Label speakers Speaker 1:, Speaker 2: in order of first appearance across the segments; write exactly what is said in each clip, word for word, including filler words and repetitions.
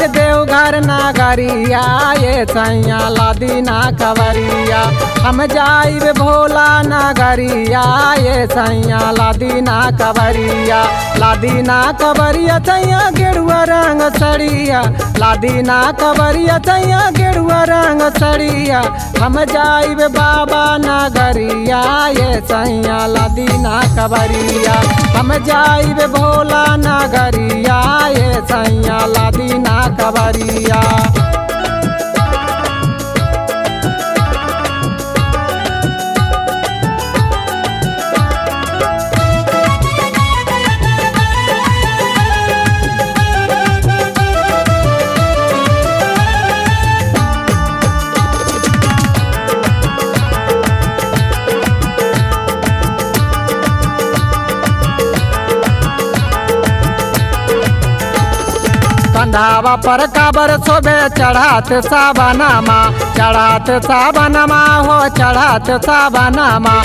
Speaker 1: देवघर नागरिया ये सैया लादीना कवरिया। हम जाइब भोला नागरिया ये सैया लादीना कवरिया। लादीना कवरिया सैया गेरुआ रंग सड़िया। लादीना कवरिया सैया गेरुआ रंग सड़िया। हम जाइब बाबा नागरिया ये सैया लादीना कवरिया। हम जाइब भोला नागरिया ये सैया लादीना कवरिया। कंधावा पर काबर सोबे चढ़ात साबनामा। चढ़ात साबनामा हो चढ़ात साबनामा।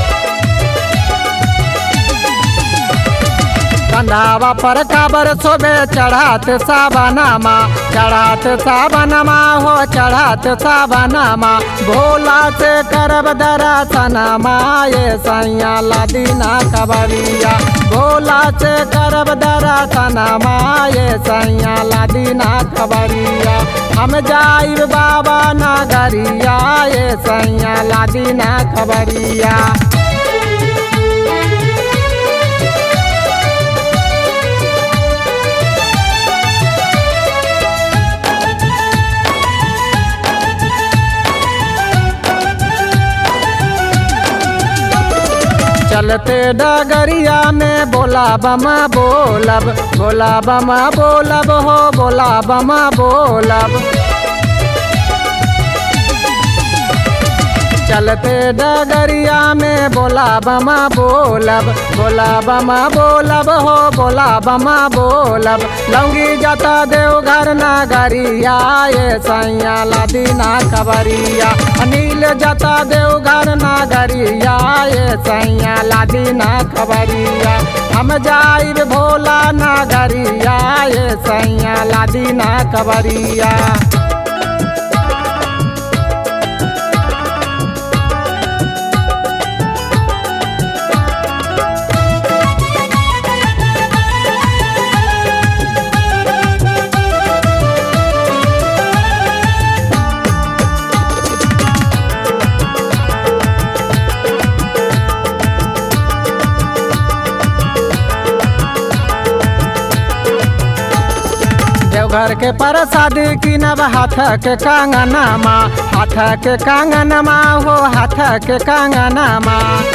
Speaker 1: कंधावा पर काबर सोबे चढ़ात साबनामा। चढ़ात साबनामा हो चढ़ात साबनामा। भोला से करब दर्शनमा ये सैया लादीना कवरिया। भोला से करब दर्शनमा ये सैया लादीना कवरिया। हम जाइब बाबा नागरिया ये सैया लादीना कवरिया। चलते डगरिया में बोला बमा बोलब। बोला बमा बोलब हो बोला बमा बोलब। चलते डगरिया में बोला बमा बोलब। बोला बमा बोलब हो बोला बमा बोलब। लौंगी जाता देवघर नागरिया ये सैया लादीना कवरिया। अनिल जाता देवघर नागरिया ये सैया लादीना कवरिया। हम जाइब भोला नागरिया ये सैया लादीना कवरिया। देवघर के प्रसाद किनब हाथ के कंगनमा। हाथ के कंगनमा हो हाथ के कंगनमा।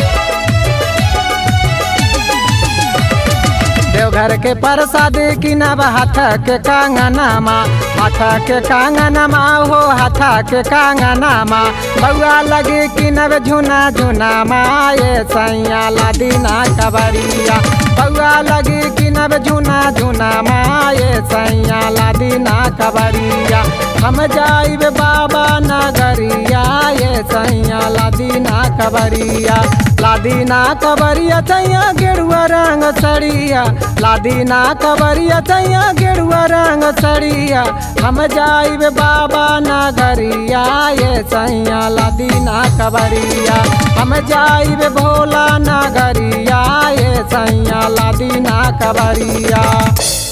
Speaker 1: देवघर के प्रसाद किनब हाथ के कंगनमा। हाथ के कंगनमा हो हाथ के कंगनमा। बउआ लगे किनब झुना झुनामा ये सैया लादीना कवरिया। बउआ लगे किनब झुना झुनामा ये सैया लादीना कवरिया। हम जाइब बाबा नागरिया ये सैया लादीना कवरिया। लादीना कवरिया सैया गेरुआ रंग सड़िया। लादीना कवरिया सैया गेरुआ रंग सड़िया। हम जाइब बाबा नागरिया ये सैया लादीना कवरिया। हम जाइब भोला नागरिया ये सैया लादीना कवरिया।